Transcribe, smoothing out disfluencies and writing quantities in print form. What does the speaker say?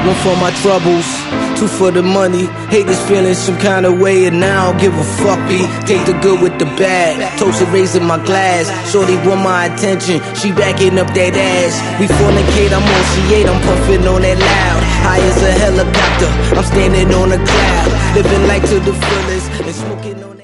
One for my troubles, two for the money. Haters feeling some kind of way, and now I don't give a fuck, B. Take the good with the bad, toast and raising my glass. Shorty want my attention, she backing up that ass. We fornicate, I'm on C8, I'm puffing on that loud. High as a helicopter, I'm standing on a cloud. Living life to the fullest and smoking on